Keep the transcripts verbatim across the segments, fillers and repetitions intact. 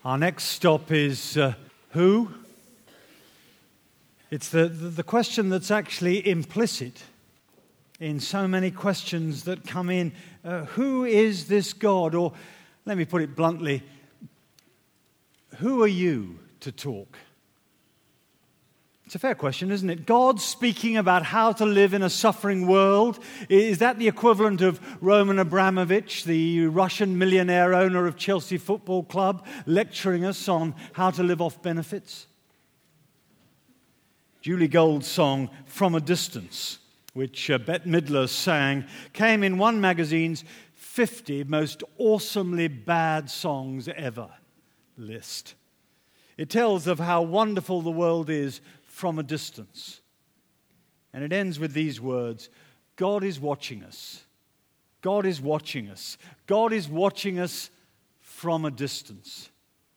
Our next stop is uh, who? It's the, the, the question that's actually implicit in so many questions that come in. Uh, who is this God? Or, let me put it bluntly, who are you to talk? It's a fair question, isn't it? God speaking about how to live in a suffering world. Is that the equivalent of Roman Abramovich, the Russian millionaire owner of Chelsea Football Club, lecturing us on how to live off benefits? Julie Gold's song, From a Distance, which uh, Bette Midler sang, came in one magazine's fifty most awesomely bad songs ever list. It tells of how wonderful the world is from a distance. And it ends with these words, God is watching us. God is watching us. God is watching us from a distance.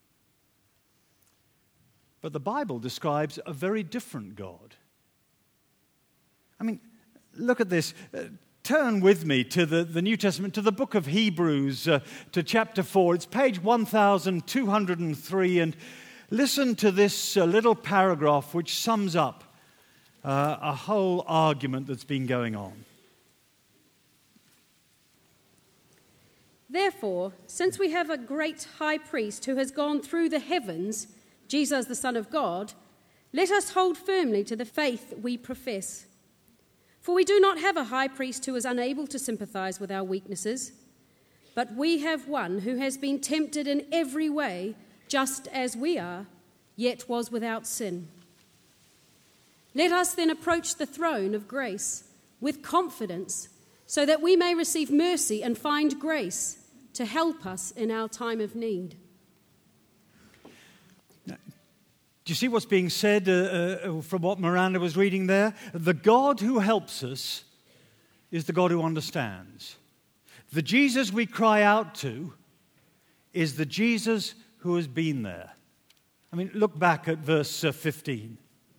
But the Bible describes a very different God. I mean, look at this. Uh, turn with me to the, the New Testament, to the book of Hebrews, uh, to chapter four. It's page one thousand two hundred three, and listen to this uh, little paragraph which sums up uh, a whole argument that's been going on. Therefore, since we have a great high priest who has gone through the heavens, Jesus the Son of God, let us hold firmly to the faith we profess. For we do not have a high priest who is unable to sympathize with our weaknesses, but we have one who has been tempted in every way, just as we are, yet was without sin. Let us then approach the throne of grace with confidence, so that we may receive mercy and find grace to help us in our time of need. Do you see what's being said uh, uh, from what Miranda was reading there? The God who helps us is the God who understands. The Jesus we cry out to is the Jesus who has been there. I mean, look back at verse uh, fifteen.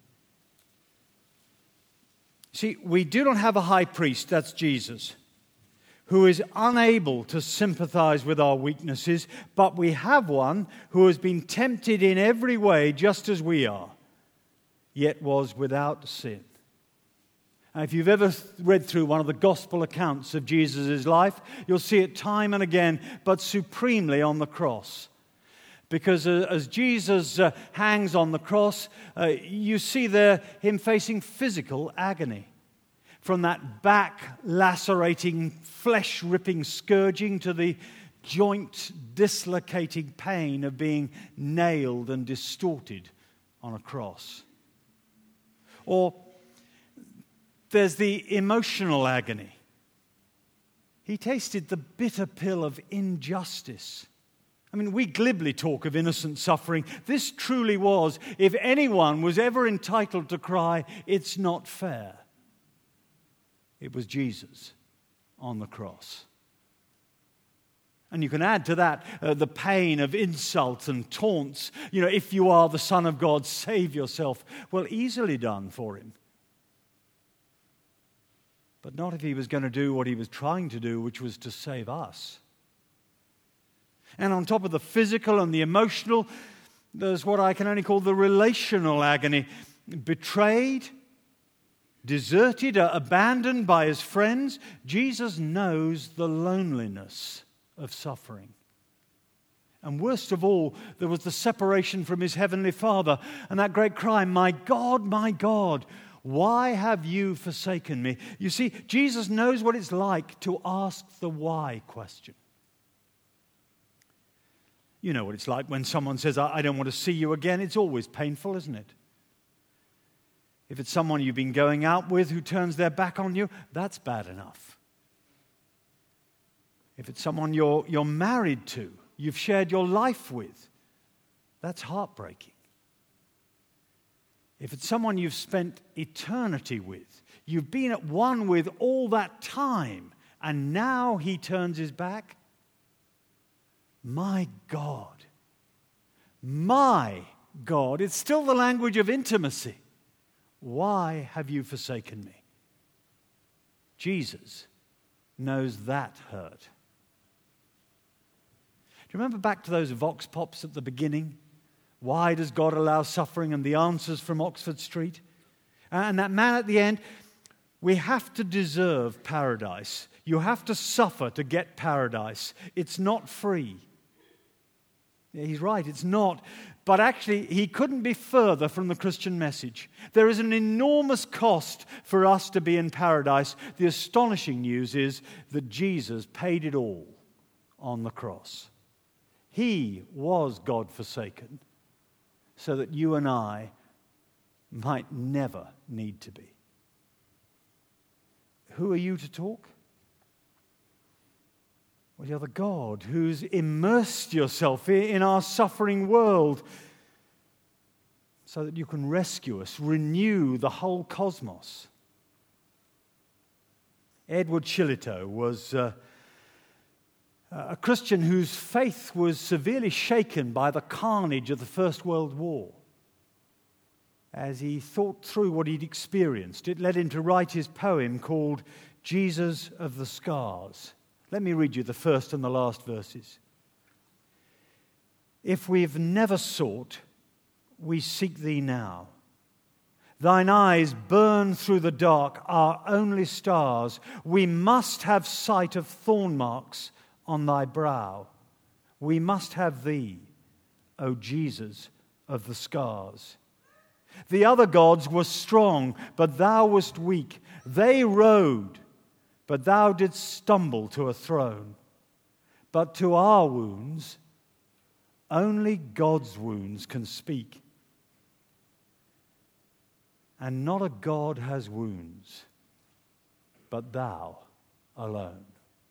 See, we do not have a high priest, that's Jesus, who is unable to sympathize with our weaknesses, but we have one who has been tempted in every way just as we are, yet was without sin. Now, if you've ever read through one of the gospel accounts of Jesus' life, you'll see it time and again, but supremely on the cross. Because uh, as Jesus uh, hangs on the cross, uh, you see there him facing physical agony. From that back-lacerating, flesh-ripping scourging to the joint-dislocating pain of being nailed and distorted on a cross. Or there's the emotional agony. He tasted the bitter pill of injustice. I mean, we glibly talk of innocent suffering. This truly was, if anyone was ever entitled to cry, it's not fair. It was Jesus on the cross. And you can add to that uh, the pain of insults and taunts. You know, if you are the Son of God, save yourself. Well, easily done for him. But not if he was going to do what he was trying to do, which was to save us. And on top of the physical and the emotional, there's what I can only call the relational agony. Betrayed, deserted, abandoned by his friends. Jesus knows the loneliness of suffering. And worst of all, there was the separation from his heavenly Father and that great cry, "My God, my God, why have you forsaken me?" You see, Jesus knows what it's like to ask the why question. You know what it's like when someone says, I don't want to see you again. It's always painful, isn't it? If it's someone you've been going out with who turns their back on you, that's bad enough. If it's someone you're, you're married to, you've shared your life with, that's heartbreaking. If it's someone you've spent eternity with, you've been at one with all that time, and now he turns his back, my God, my God, it's still the language of intimacy. Why have you forsaken me? Jesus knows that hurt. you remember back to those vox pops at the beginning? Why does God allow suffering? And the answers from Oxford Street. And that man at the end, we have to deserve paradise. You have to suffer to get paradise. It's not free. Yeah, he's right, it's not. But actually, he couldn't be further from the Christian message. There is an enormous cost for us to be in paradise. The astonishing news is that Jesus paid it all on the cross. He was God-forsaken so that you and I might never need to be. Who are you to talk? Well, you're the God who's immersed yourself in our suffering world so that you can rescue us, renew the whole cosmos. Edward Shillito was uh, a Christian whose faith was severely shaken by the carnage of the First World War. As he thought through what he'd experienced, it led him to write his poem called Jesus of the Scars. Let me read you the first and the last verses. If we've never sought, we seek thee now. Thine eyes burn through the dark, our only stars. We must have sight of thorn marks on thy brow. We must have thee, O Jesus of the scars. The other gods were strong, but thou wast weak. They rode, but thou didst stumble to a throne. But to our wounds, only God's wounds can speak. And not a God has wounds, but thou alone.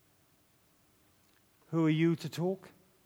Who are you to talk?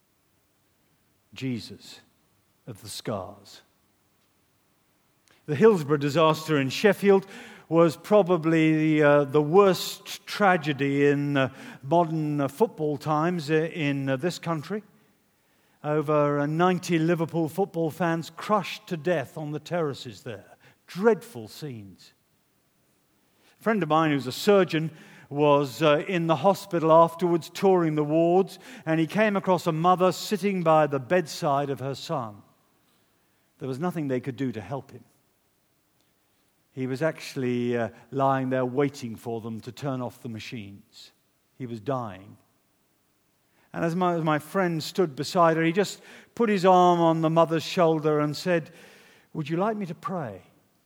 Jesus of the scars. The Hillsborough disaster in Sheffield was probably the, uh, the worst tragedy in uh, modern uh, football times uh, in uh, this country. Over uh, ninety Liverpool football fans crushed to death on the terraces there. Dreadful scenes. A friend of mine who's a surgeon was uh, in the hospital afterwards touring the wards, and he came across a mother sitting by the bedside of her son. There was nothing they could do to help him. He was actually uh, lying there waiting for them to turn off the machines. He was dying. And as my, as my friend stood beside her, he just put his arm on the mother's shoulder and said, "Would you like me to pray?"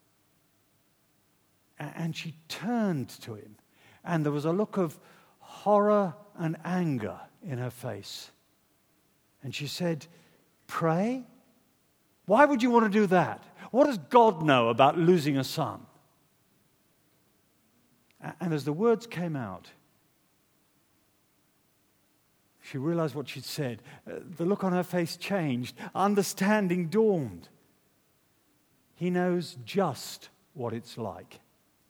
And she turned to him, and there was a look of horror and anger in her face. And she said, "Pray? Why would you want to do that? What does God know about losing a son?" And as the words came out, she realized what she'd said. The look on her face changed. Understanding dawned. He knows just what it's like.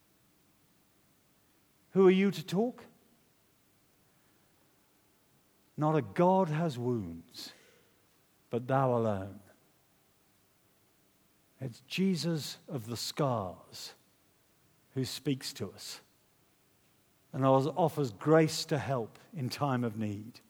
Who are you to talk? Not a God has wounds, but thou alone. It's Jesus of the scars who speaks to us and offers grace to help in time of need.